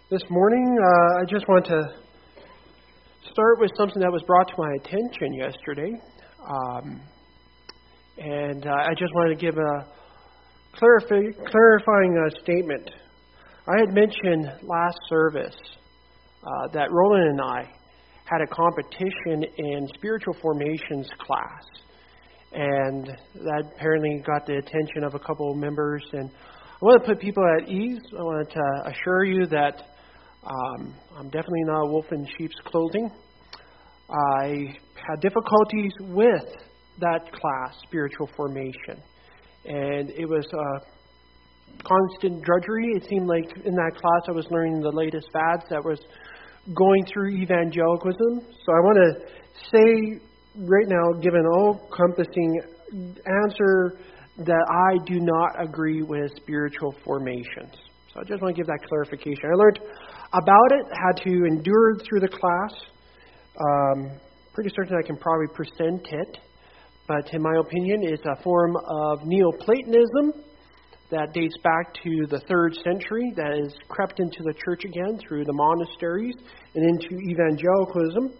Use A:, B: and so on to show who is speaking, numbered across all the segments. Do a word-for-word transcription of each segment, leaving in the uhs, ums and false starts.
A: This morning, uh, I just want to start with something that was brought to my attention yesterday. Um, and uh, I just wanted to give a clarif- clarifying uh, statement. I had mentioned last service uh, that Roland and I had a competition in spiritual formations class. And that apparently got the attention of a couple of members. And I want to put people at ease. I want to assure you that um, I'm definitely not a wolf in sheep's clothing. I had difficulties with that class, spiritual formation. And it was a constant drudgery. It seemed like in that class I was learning the latest fads that was going through evangelicalism. So I want to say right now, give an all-encompassing answer that I do not agree with spiritual formations. So I just want to give that clarification. I learned about it, had to endure through the class. Um, pretty certain I can probably present it, but in my opinion, it's a form of Neoplatonism that dates back to the third century, that has crept into the church again through the monasteries and into evangelicalism.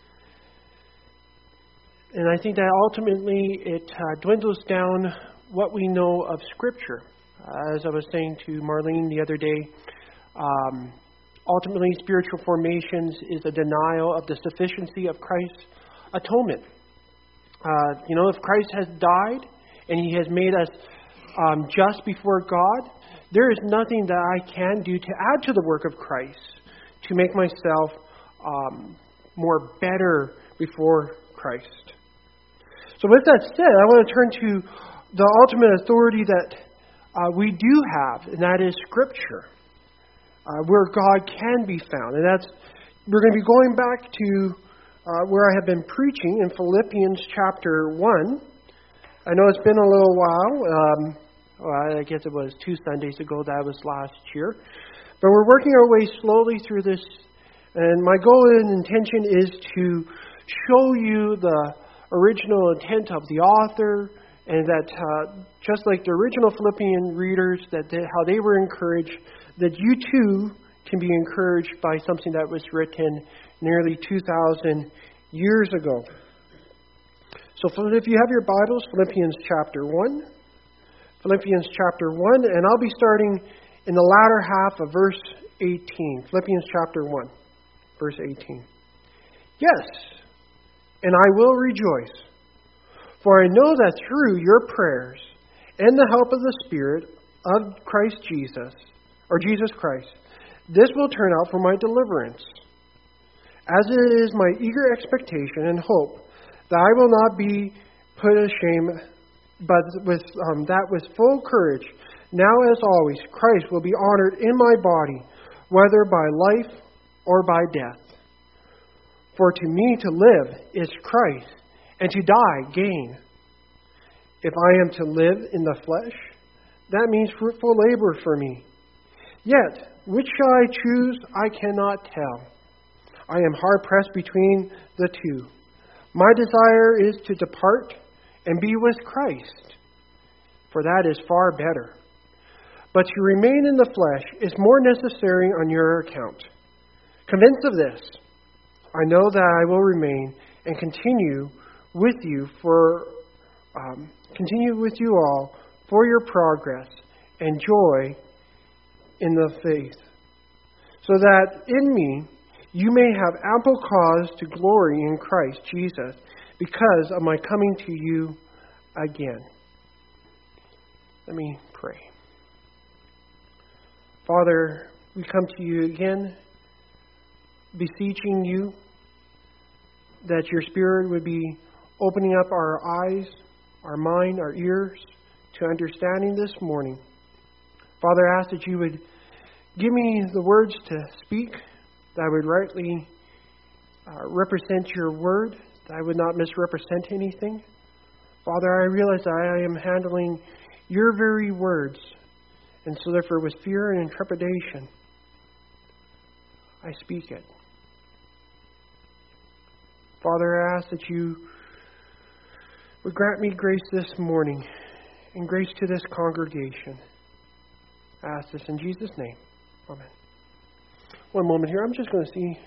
A: And I think that ultimately it uh, dwindles down what we know of Scripture. Uh, as I was saying to Marlene the other day, um, ultimately spiritual formations is a denial of the sufficiency of Christ's atonement. Uh, you know, if Christ has died and He has made us um, just before God, there is nothing that I can do to add to the work of Christ to make myself um, more better before Christ. So with that said, I want to turn to the ultimate authority that uh, we do have, and that is Scripture, uh, where God can be found. And that's we're going to be going back to uh, where I have been preaching in Philippians chapter one. I know it's been a little while. Um, well, I guess it was two Sundays ago. That was last year. But we're working our way slowly through this. And my goal and intention is to show you the original intent of the author, and that uh, just like the original Philippian readers, that they, how they were encouraged, that you too can be encouraged by something that was written nearly two thousand years ago. So if you have your Bibles, Philippians chapter one. Philippians chapter one, and I'll be starting in the latter half of verse eighteen. Philippians chapter one, verse eighteen. Yes, and I will rejoice, for I know that through your prayers and the help of the Spirit of Christ Jesus, or Jesus Christ, this will turn out for my deliverance. As it is my eager expectation and hope that I will not be put to shame, but with um, that with full courage, now as always, Christ will be honored in my body, whether by life or by death. For to me to live is Christ, and to die gain. If I am to live in the flesh, that means fruitful labor for me. Yet, which shall I choose, I cannot tell. I am hard-pressed between the two. My desire is to depart and be with Christ, for that is far better. But to remain in the flesh is more necessary on your account. Convinced of this, I know that I will remain and continue with you for um, continue with you all for your progress and joy in the faith, so that in me you may have ample cause to glory in Christ Jesus because of my coming to you again. Let me pray. Father, we come to you again, beseeching you that your Spirit would be opening up our eyes, our mind, our ears to understanding this morning. Father, I ask that you would give me the words to speak, that I would rightly uh, represent your word, that I would not misrepresent anything. Father, I realize that I am handling your very words, and so therefore with fear and trepidation, I speak it. Father, I ask that you would grant me grace this morning and grace to this congregation. I ask this in Jesus' name. Amen. one moment here. I'm just going to see.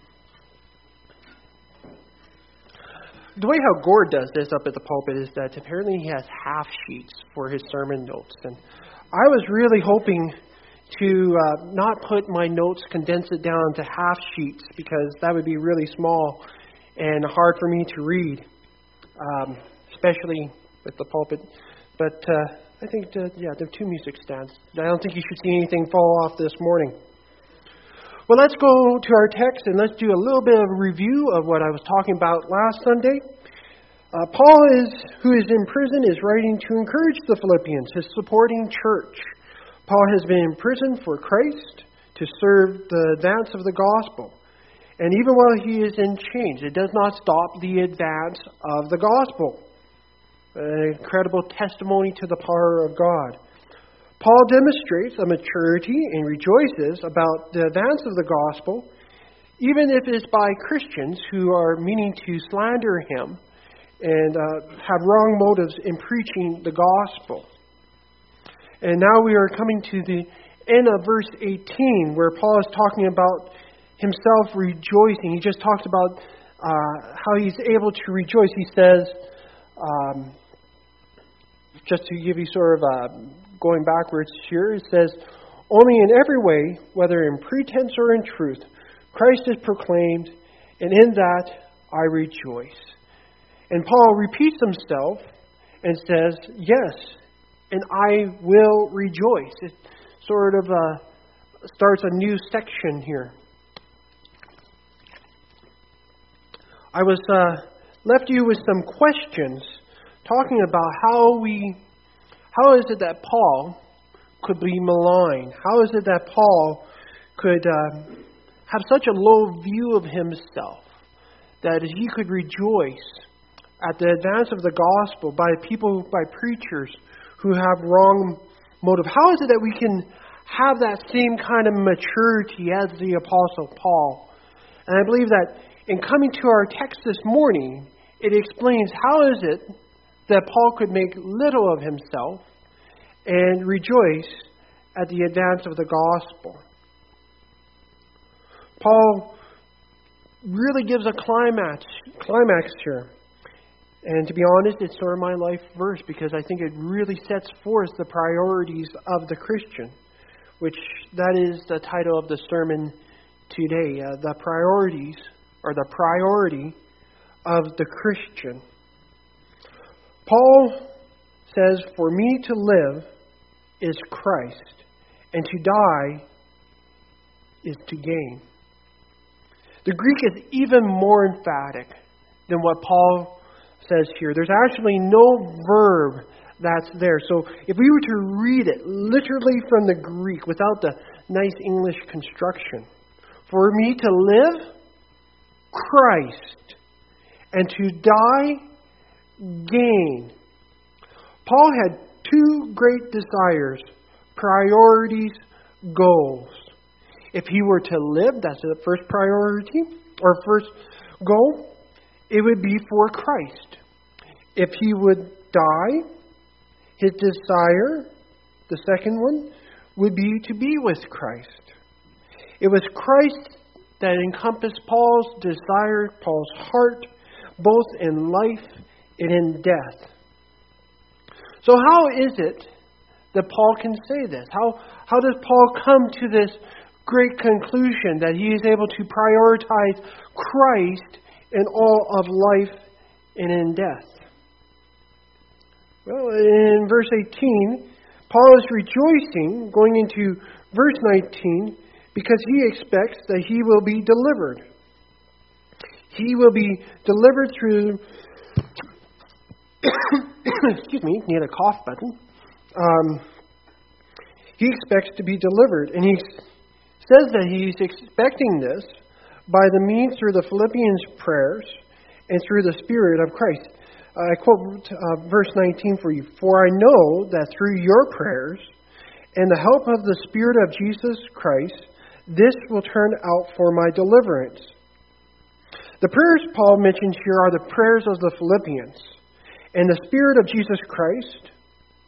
A: The way how Gord does this up at the pulpit is that apparently he has half sheets for his sermon notes. And I was really hoping to uh, not put my notes, condense it down to half sheets, because that would be really small and hard for me to read, um, especially with the pulpit. But uh, I think, the, yeah, there are two music stands. I don't think you should see anything fall off this morning. Well, let's go to our text and let's do a little bit of a review of what I was talking about last Sunday. Uh, Paul, is, who is in prison, is writing to encourage the Philippians, his supporting church. Paul has been in prison for Christ to serve the advance of the gospel. And even while he is in chains, it does not stop the advance of the gospel. An incredible testimony to the power of God. Paul demonstrates a maturity and rejoices about the advance of the gospel, even if it is by Christians who are meaning to slander him and uh, have wrong motives in preaching the gospel. And now we are coming to the end of verse eighteen, where Paul is talking about himself rejoicing. He just talked about uh, how he's able to rejoice. He says, um, just to give you sort of a going backwards here, it says, only in every way, whether in pretense or in truth, Christ is proclaimed, and in that I rejoice. And Paul repeats himself and says, yes, and I will rejoice. It sort of uh, starts a new section here. I was uh, left you with some questions talking about how we How is it that Paul could be maligned? How is it that Paul could uh, have such a low view of himself that he could rejoice at the advance of the gospel by people, by preachers who have wrong motive? How is it that we can have that same kind of maturity as the Apostle Paul? And I believe that in coming to our text this morning, it explains how is it that Paul could make little of himself and rejoice at the advance of the gospel. Paul really gives a climax, climax here. And to be honest, it's sort of my life verse, because I think it really sets forth the priorities of the Christian, which that is the title of the sermon today, uh, the priorities, or the priority of the Christian. Paul says, for me to live is Christ, and to die is to gain. The Greek is even more emphatic than what Paul says here. There's actually no verb that's there. So if we were to read it literally from the Greek without the nice English construction, for me to live, Christ, and to die, gain. Paul had two great desires, priorities, goals. If he were to live, that's the first priority, or first goal, it would be for Christ. If he would die, his desire, the second one, would be to be with Christ. It was Christ that encompassed Paul's desire, Paul's heart, both in life and in death. So how is it that Paul can say this? How, how does Paul come to this great conclusion that he is able to prioritize Christ in all of life and in death? Well, in verse eighteen, Paul is rejoicing, going into verse nineteen, because he expects that he will be delivered. He will be delivered through... Excuse me, need a cough button. Um, he expects to be delivered, and he says that he's expecting this by the means through the Philippians' prayers and through the Spirit of Christ. Uh, I quote uh, verse nineteen for you. For I know that through your prayers and the help of the Spirit of Jesus Christ, this will turn out for my deliverance. The prayers Paul mentions here are the prayers of the Philippians. And the Spirit of Jesus Christ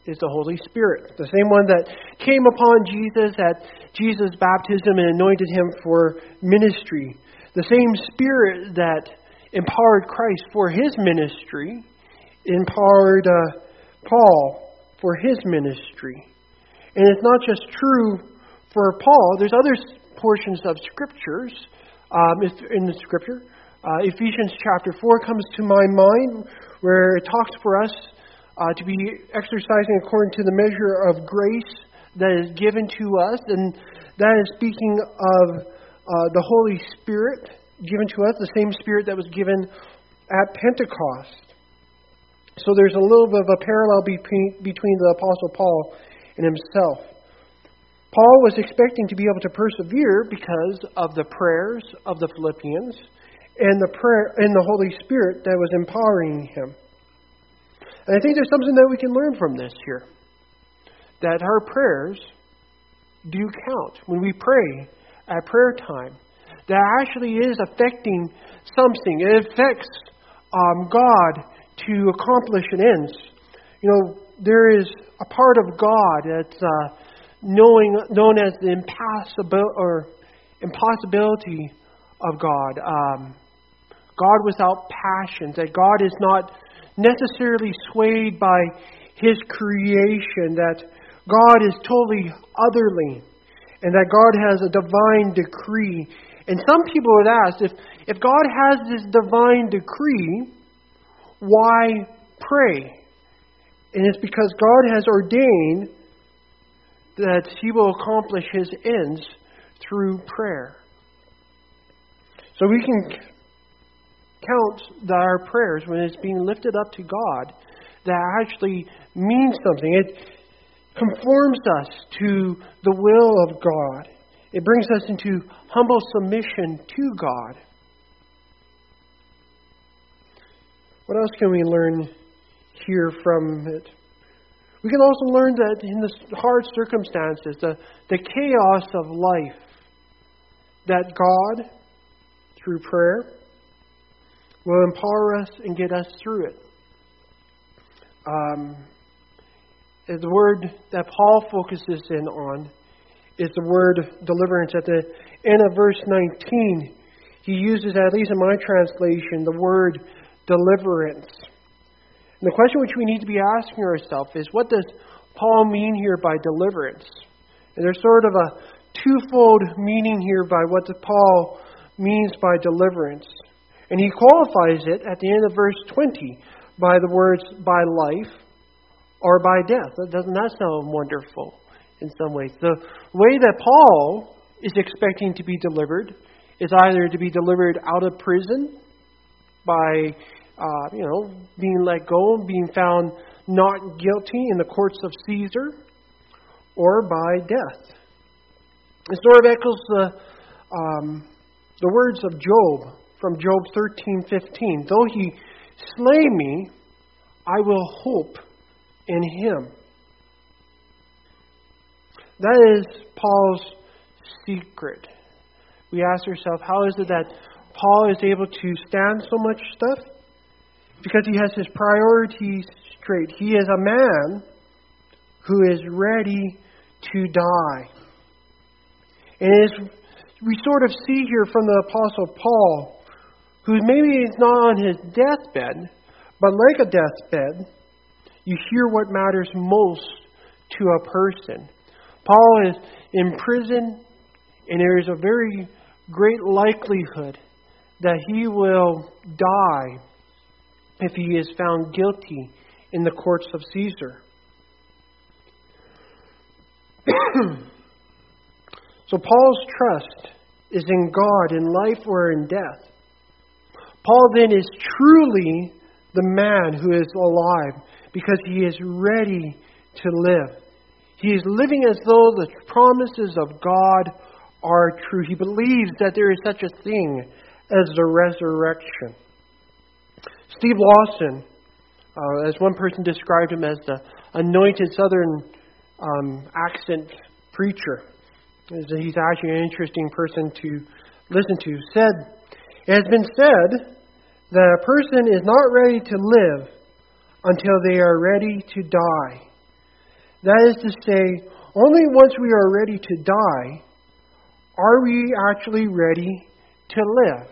A: is the Holy Spirit. The same one that came upon Jesus at Jesus' baptism and anointed him for ministry. The same Spirit that empowered Christ for his ministry, empowered uh, Paul for his ministry. And it's not just true for Paul. There's other portions of Scriptures um, in the Scripture. Uh, Ephesians chapter four comes to my mind, where it talks for us uh, to be exercising according to the measure of grace that is given to us. And that is speaking of uh, the Holy Spirit given to us, the same Spirit that was given at Pentecost. So there's a little bit of a parallel between, between the Apostle Paul and himself. Paul was expecting to be able to persevere because of the prayers of the Philippians and the prayer and the Holy Spirit that was empowering him. And I think there's something that we can learn from this here. That our prayers do count. When we pray at prayer time, that actually is affecting something. It affects um, God to accomplish an end. You know, there is a part of God that's uh, knowing, known as the impassible or impossibility of God. Um, God without passions. That God is not necessarily swayed by His creation. That God is totally otherly. And that God has a divine decree. And some people would ask, if, if God has this divine decree, why pray? And it's because God has ordained that He will accomplish His ends through prayer. So we can count that our prayers, when it's being lifted up to God, that actually means something. It conforms us to the will of God. It brings us into humble submission to God. What else can we learn here from it? We can also learn that in the hard circumstances, the, the chaos of life, that God, through prayer, will empower us and get us through it. Um, the word that Paul focuses in on is the word deliverance. At the end of verse nineteen, he uses, at least in my translation, the word deliverance. And the question which we need to be asking ourselves is, what does Paul mean here by deliverance? And there's sort of a twofold meaning here by what Paul means by deliverance. And he qualifies it at the end of verse twenty by the words, by life or by death. Doesn't that sound wonderful in some ways? The way that Paul is expecting to be delivered is either to be delivered out of prison by, uh, you know, being let go, being found not guilty in the courts of Caesar, or by death. It sort of echoes the um, the words of Job from Job thirteen fifteen. Though he slay me, I will hope in him. That is Paul's secret. We ask ourselves, how is it that Paul is able to stand so much stuff? Because he has his priorities straight. He is a man who is ready to die. And as we sort of see here from the Apostle Paul, who maybe is not on his deathbed, but like a deathbed, you hear what matters most to a person. Paul is in prison, and there is a very great likelihood that he will die if he is found guilty in the courts of Caesar. So Paul's trust is in God, in life or in death. Paul then is truly the man who is alive because he is ready to live. He is living as though the promises of God are true. He believes that there is such a thing as the resurrection. Steve Lawson, uh, as one person described him as the anointed southern um, accent preacher. He's actually an interesting person to listen to. Said, it has been said that a person is not ready to live until they are ready to die. That is to say, only once we are ready to die are we actually ready to live.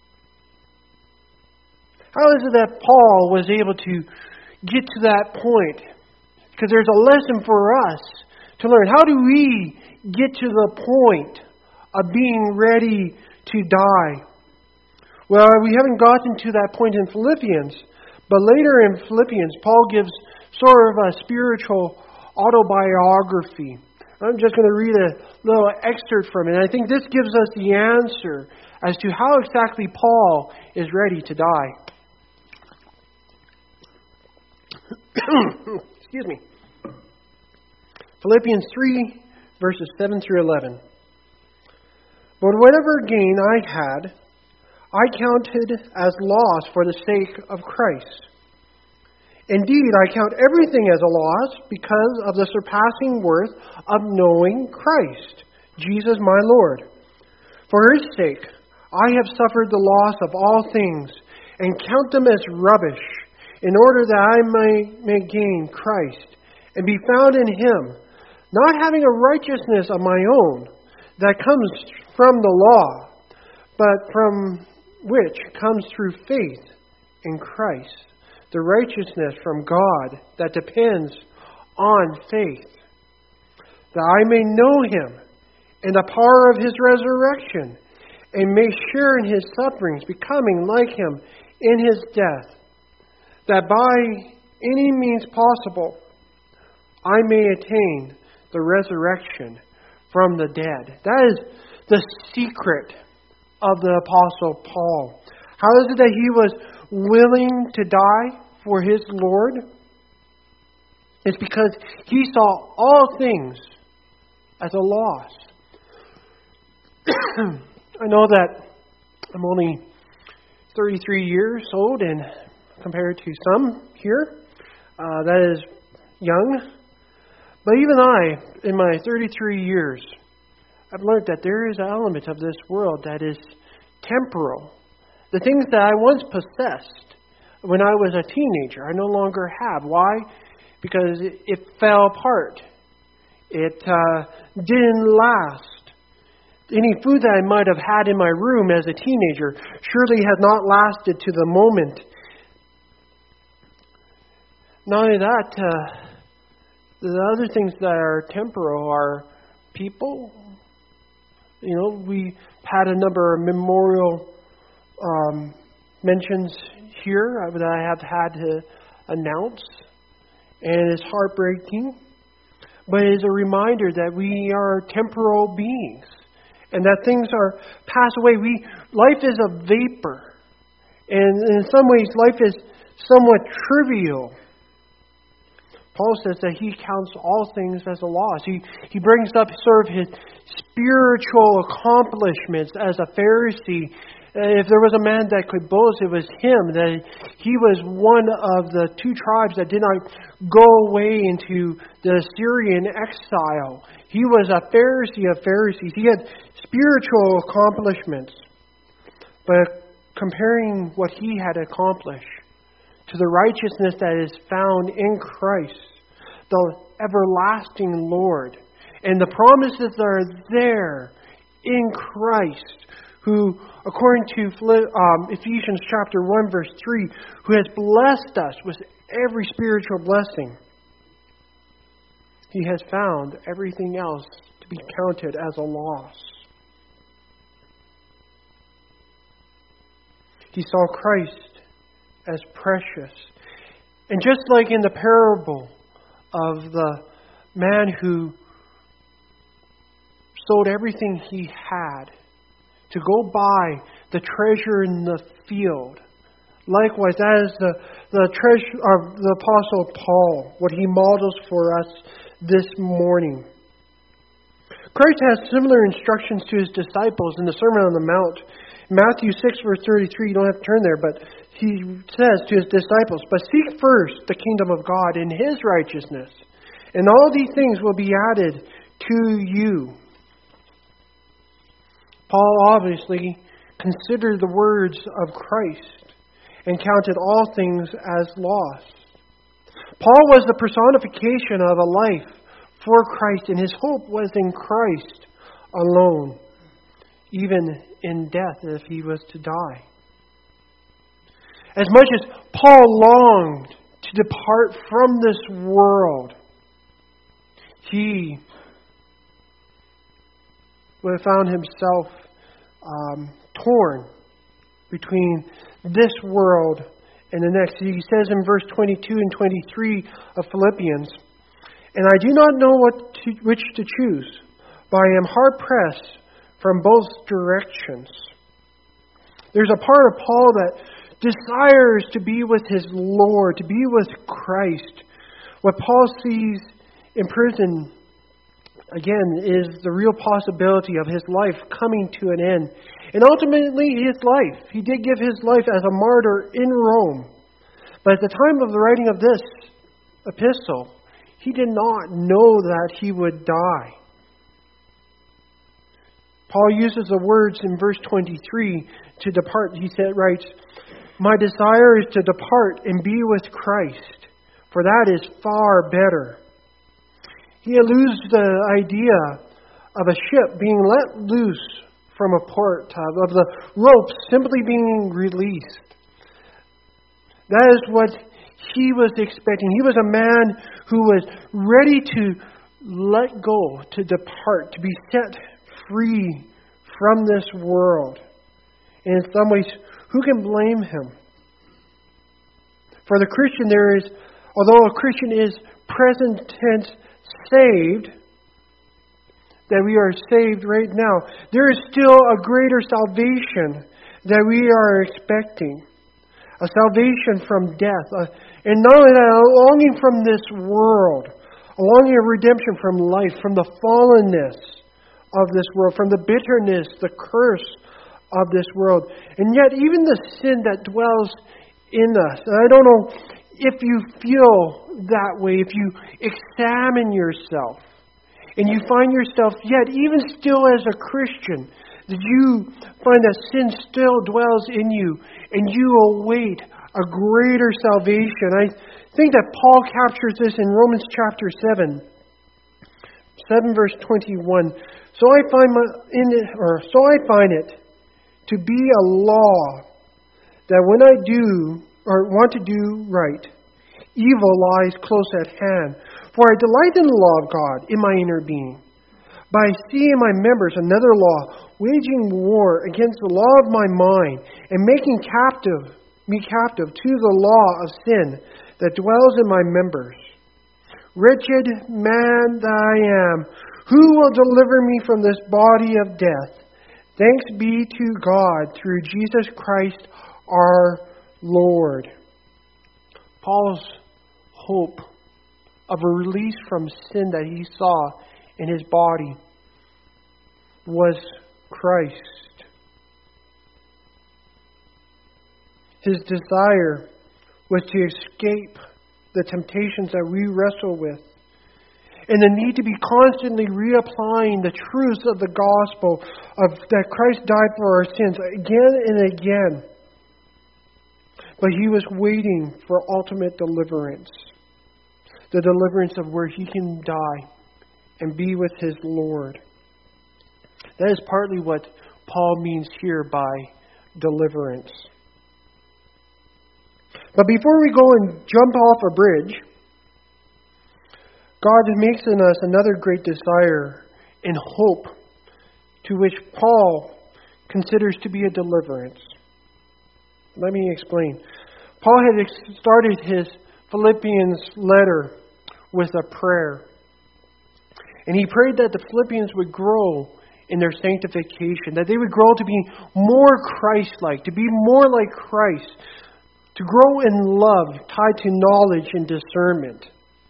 A: How is it that Paul was able to get to that point? Because there's a lesson for us to learn. How do we get to the point of being ready to die? Well, we haven't gotten to that point in Philippians, but later in Philippians, Paul gives sort of a spiritual autobiography. I'm just going to read a little excerpt from it. And I think this gives us the answer as to how exactly Paul is ready to die. Excuse me. Philippians three, verses seven through eleven. But whatever gain I had, I counted as loss for the sake of Christ. Indeed, I count everything as a loss because of the surpassing worth of knowing Christ, Jesus my Lord. For His sake, I have suffered the loss of all things and count them as rubbish, in order that I may, may gain Christ and be found in Him, not having a righteousness of my own that comes from the law, but from which comes through faith in Christ, the righteousness from God that depends on faith, that I may know Him and the power of His resurrection, and may share in His sufferings, becoming like Him in His death, that by any means possible I may attain the resurrection from the dead. That is the secret of the Apostle Paul. How is it that he was willing to die for his Lord? It's because he saw all things as a loss. I know that I'm only thirty-three years old, and compared to some here, uh, that is young. But even I, in my thirty-three years, I've learned that there is an element of this world that is temporal. The things that I once possessed when I was a teenager, I no longer have. Why? Because it, it fell apart. It uh, didn't last. Any food that I might have had in my room as a teenager surely had not lasted to the moment. Not only that, uh, the other things that are temporal are people. You know, we had a number of memorial um, mentions here that I have had to announce, and it's heartbreaking. But it is a reminder that we are temporal beings, and that things are pass away. We life is a vapor, and in some ways, life is somewhat trivial. Paul says that he counts all things as a loss. He he brings up sort of his spiritual accomplishments as a Pharisee. If there was a man that could boast, it was him. That he was one of the two tribes that did not go away into the Syrian exile. He was a Pharisee of Pharisees. He had spiritual accomplishments. But comparing what he had accomplished to the righteousness that is found in Christ, the everlasting Lord, and the promises that are there in Christ, who, according to um, Ephesians chapter one, verse three, who has blessed us with every spiritual blessing, he has found everything else to be counted as a loss. He saw Christ as precious. And just like in the parable of the man who sold everything he had to go buy the treasure in the field, likewise, that is the, the treasure of the Apostle Paul, what he models for us this morning. Christ has similar instructions to his disciples in the Sermon on the Mount. Matthew six, verse thirty-three, you don't have to turn there, but he says to his disciples, "But seek first the kingdom of God and His righteousness, and all these things will be added to you." Paul obviously considered the words of Christ and counted all things as loss. Paul was the personification of a life for Christ, and his hope was in Christ alone, even in death if he was to die. As much as Paul longed to depart from this world, he would have found himself um, torn between this world and the next. He says in verse twenty-two and twenty-three of Philippians, "And I do not know what to, which to choose, but I am hard-pressed from both directions." There's a part of Paul that desires to be with his Lord, to be with Christ. What Paul sees in prison, again, is the real possibility of his life coming to an end. And ultimately, his life. He did give his life as a martyr in Rome. But at the time of the writing of this epistle, he did not know that he would die. Paul uses the words in verse twenty-three to depart. He said, writes, "My desire is to depart and be with Christ, for that is far better." He alludes to the idea of a ship being let loose from a port, of the ropes simply being released. That is what he was expecting. He was a man who was ready to let go, to depart, to be set free from this world. And in some ways, who can blame him? For the Christian, there is, although a Christian is present tense saved, that we are saved right now, there is still a greater salvation that we are expecting. A salvation from death. A, and not only that, a longing from this world. A longing of redemption from life, from the fallenness of this world, from the bitterness, the curse of this world. And yet, even the sin that dwells in us. And I don't know if you feel that way, if you examine yourself, and you find yourself, yet even still as a Christian, that you find that sin still dwells in you, and you await a greater salvation. I think that Paul captures this in Romans chapter seven, seven verse twenty-one. So I find my, in it, or so I find it to be a law that when I do or want to do right, evil lies close at hand. For I delight in the law of God in my inner being. But I see in my members another law, waging war against the law of my mind, and making captive me captive to the law of sin that dwells in my members. Wretched man that I am, who will deliver me from this body of death? Thanks be to God through Jesus Christ our Lord. Paul's hope of a release from sin that he saw in his body was Christ. His desire was to escape the temptations that we wrestle with, and the need to be constantly reapplying the truths of the gospel of that Christ died for our sins again and again. But he was waiting for ultimate deliverance. The deliverance of where he can die and be with his Lord. That is partly what Paul means here by deliverance. But before we go and jump off a bridge, God makes in us another great desire and hope to which Paul considers to be a deliverance. Let me explain. Paul had started his Philippians letter with a prayer. And he prayed that the Philippians would grow in their sanctification, that they would grow to be more Christ-like, to be more like Christ, to grow in love tied to knowledge and discernment.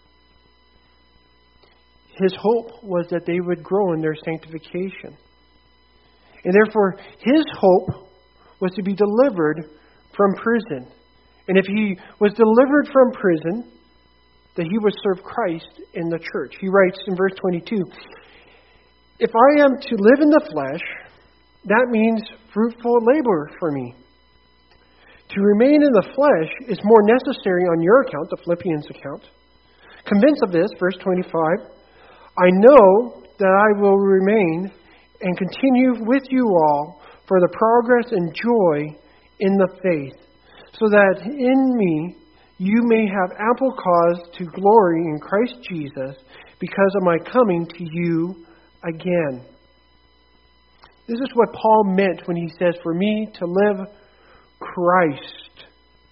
A: His hope was that they would grow in their sanctification. And therefore, his hope was to be delivered from prison. And if he was delivered from prison, that he would serve Christ in the church. He writes in verse twenty-two, "If I am to live in the flesh, that means fruitful labor for me. To remain in the flesh is more necessary on your account," the Philippians account. "Convinced of this," verse twenty-five, I know that I will remain and continue with you all for the progress and joy in the faith, so that in me you may have ample cause to glory in Christ Jesus because of my coming to you again. This is what Paul meant when he says, for me to live, Christ.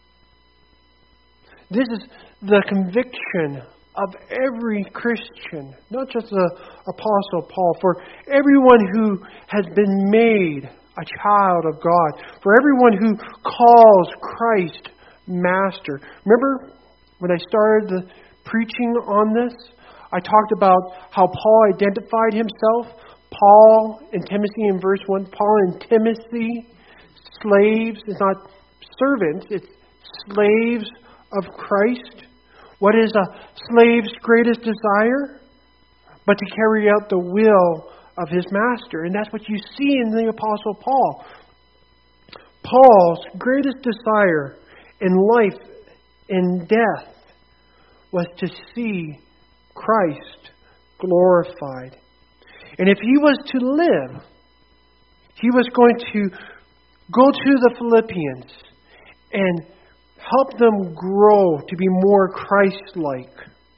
A: This is the conviction of every Christian, not just the Apostle Paul, for everyone who has been made a child of God, for everyone who calls Christ Master. Remember when I started the preaching on this, I talked about how Paul identified himself. Paul and Timothy in verse one, Paul and Timothy, slaves, it's not servants, it's slaves of Christ. What is a slave's greatest desire? But to carry out the will of his master. And that's what you see in the Apostle Paul. Paul's greatest desire in life and death was to see Christ glorified. And if he was to live, he was going to go to the Philippians and help them grow to be more Christ-like.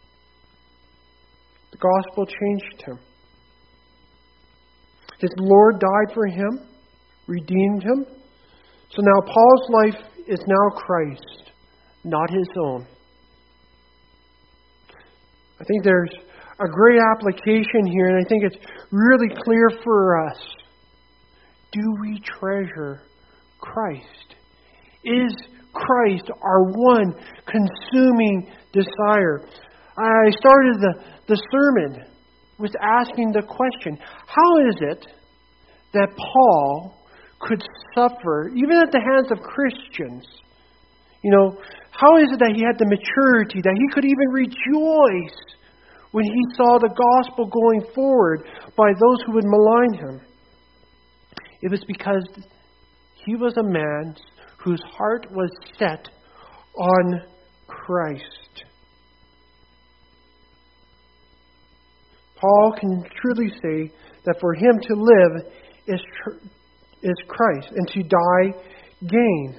A: The gospel changed him. His Lord died for him, redeemed him. So now Paul's life is now Christ, not his own. I think there's a great application here, and I think it's really clear for us. Do we treasure Christ? Is Christ our one consuming desire? I started the, the sermon with asking the question, how is it that Paul could suffer, even at the hands of Christians? You know, how is it that he had the maturity, that he could even rejoice when he saw the gospel going forward by those who would malign him? It was because he was a man whose heart was set on Christ. Paul can truly say that for him to live is, tr- is Christ, and to die, gain.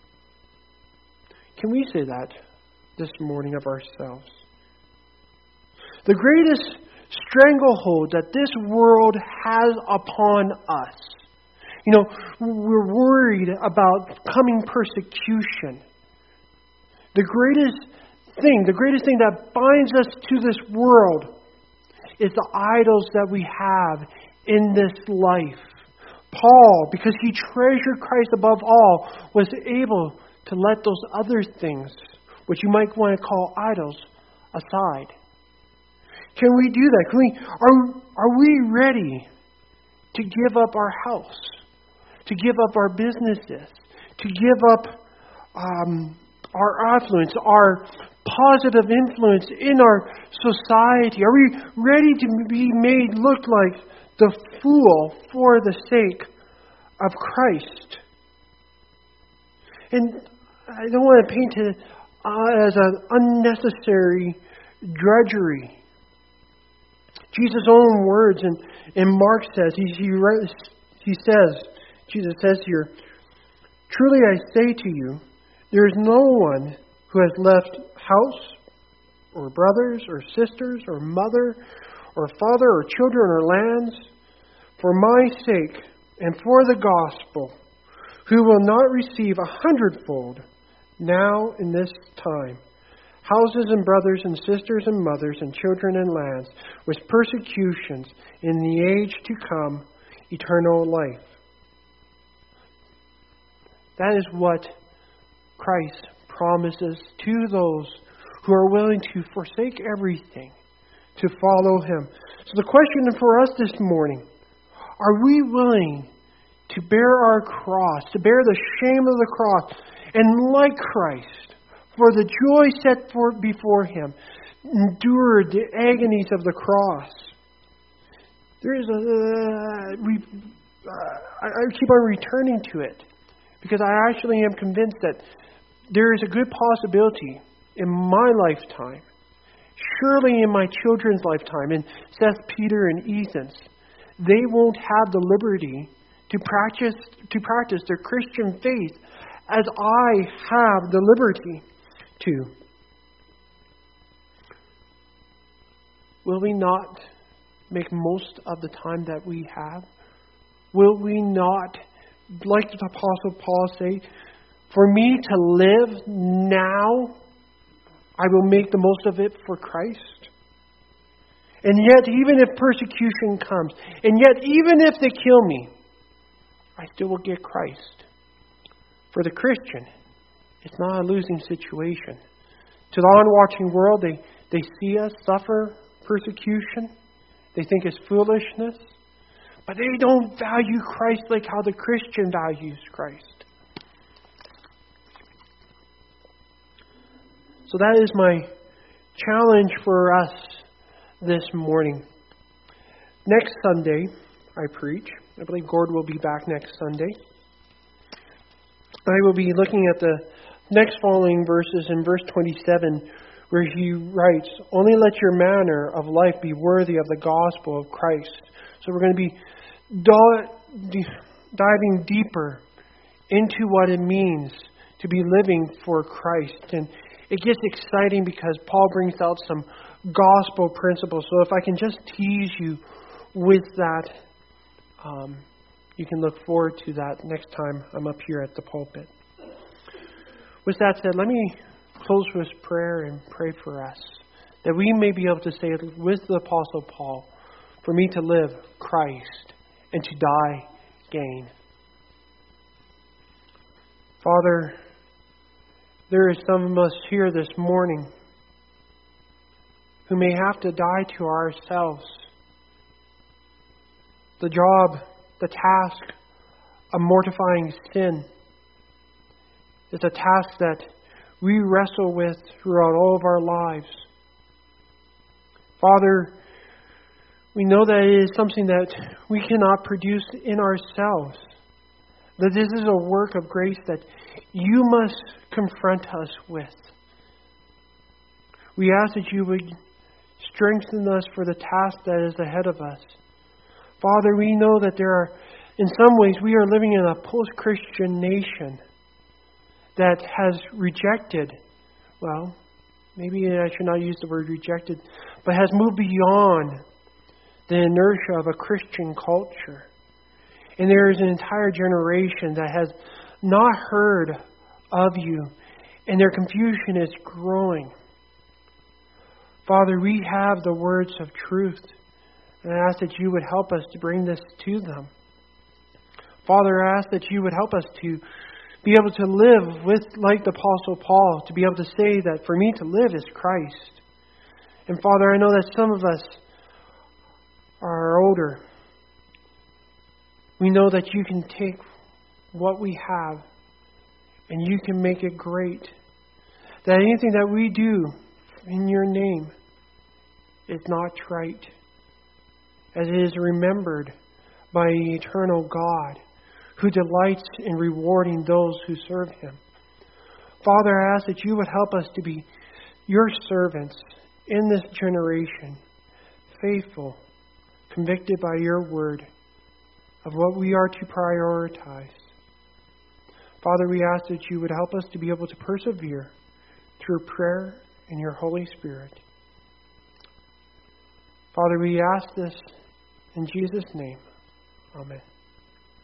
A: Can we say that this morning of ourselves? The greatest stranglehold that this world has upon us. You know, we're worried about coming persecution. The greatest thing, the greatest thing that binds us to this world is the idols that we have in this life. Paul, because he treasured Christ above all, was able to let those other things, which you might want to call idols, aside. Can we do that? Can we, are, are we ready to give up our house? To give up our businesses? To give up um, our affluence, our positive influence in our society? Are we ready to be made look like the fool for the sake of Christ? And I don't want to paint it uh, as an unnecessary drudgery. Jesus' own words in, in Mark says, he, he, he says, Jesus says here, truly I say to you, there is no one who has left house or brothers or sisters or mother or father or children or lands for my sake and for the gospel, who will not receive a hundredfold now in this time, houses and brothers and sisters and mothers and children and lands, with persecutions in the age to come, eternal life. That is what Christ promises to those who are willing to forsake everything to follow Him. So the question for us this morning, are we willing to bear our cross, to bear the shame of the cross, and like Christ, for the joy set forth before Him, endured the agonies of the cross? There is a uh, we. Uh, I, I keep on returning to it because I actually am convinced that there is a good possibility in my lifetime, Surely in my children's lifetime, in Seth, Peter, and Ethan's, they won't have the liberty to practice to practice their Christian faith as I have the liberty to. Will we not make most of the time that we have? Will we not, like the Apostle Paul say, for me to live now, I will make the most of it for Christ? And yet, even if persecution comes, and yet, even if they kill me, I still will get Christ. For the Christian, it's not a losing situation. To the onwatching world, they, they see us suffer persecution. They think it's foolishness. But they don't value Christ like how the Christian values Christ. So that is my challenge for us this morning. Next Sunday, I preach. I believe Gord will be back next Sunday. I will be looking at the next following verses in verse twenty-seven, where he writes, "Only let your manner of life be worthy of the gospel of Christ." So we're going to be diving deeper into what it means to be living for Christ. And it gets exciting because Paul brings out some gospel principles. So if I can just tease you with that, um, you can look forward to that next time I'm up here at the pulpit. With that said, let me close with prayer and pray for us, that we may be able to say with the Apostle Paul, for me to live, Christ, and to die, gain. Father, there is some of us here this morning who may have to die to ourselves. The job, the task of mortifying sin is a task that we wrestle with throughout all of our lives. Father, we know that it is something that we cannot produce in ourselves. That this is a work of grace that you must confront us with. We ask that you would strengthen us for the task that is ahead of us. Father, we know that there are, in some ways, we are living in a post-Christian nation that has rejected, well, maybe I should not use the word rejected, but has moved beyond the inertia of a Christian culture. And there is an entire generation that has not heard of you, and their confusion is growing. Father, we have the words of truth, and I ask that you would help us to bring this to them. Father, I ask that you would help us to be able to live with, like the Apostle Paul, to be able to say that for me to live is Christ. And Father, I know that some of us are older. We know that you can take what we have and you can make it great. That anything that we do in your name is not trite, as it is remembered by the eternal God who delights in rewarding those who serve Him. Father, I ask that you would help us to be your servants in this generation, faithful, convicted by your word of what we are to prioritize. Father, we ask that you would help us to be able to persevere through prayer and your Holy Spirit. Father, we ask this in Jesus' name. Amen.